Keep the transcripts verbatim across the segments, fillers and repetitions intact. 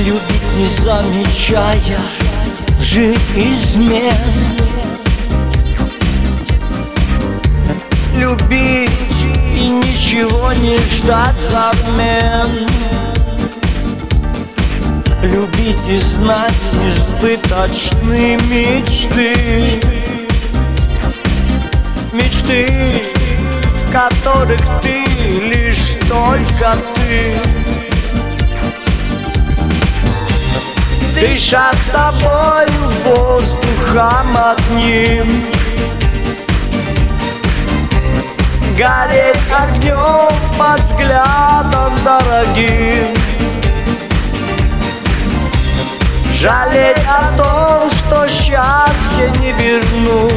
Любить, не замечая лжи и измен. Любить и ничего не ждать взамен. Любить и знать несбыточные мечты. Мечты, в которых ты, лишь только ты. Дышать с тобой воздухом одним, гореть огнем под взглядом дорогим, жалеть о том, что счастье не вернуть,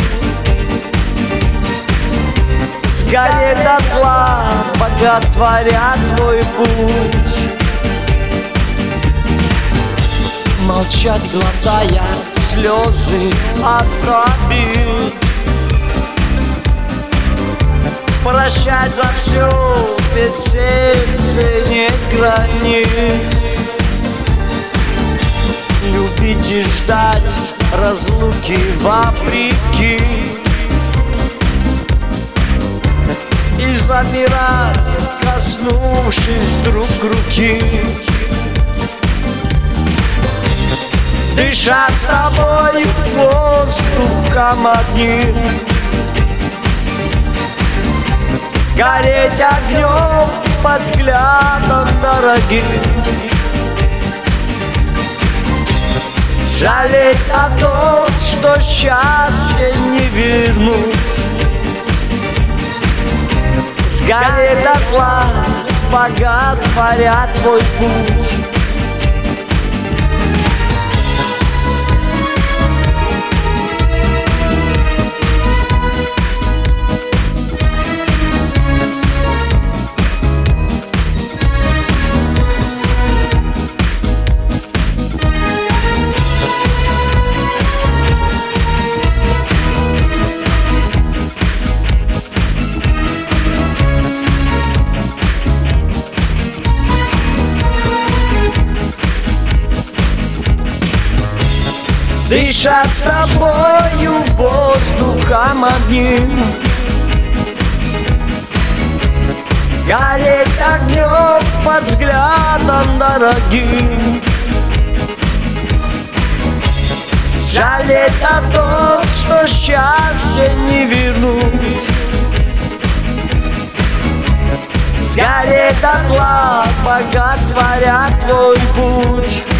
сгореть дотла, боготворя твой путь. Молчать, глотая слезы от обид, прощать за все, ведь сердце не гранит. Любить и ждать разлуки вопреки, и замирать, коснувшись друг руки. Дышать с тобой воздухом одним, гореть огнем под взглядом дорогим, жалеть о том, что счастье не вернуть, сгореть дотла, боготворя твой путь. Дышать с тобою воздухом одним, гореть огнем под взглядом дорогим, жалеть о том, что счастье не вернуть, сгореть дотла, боготворя твой путь.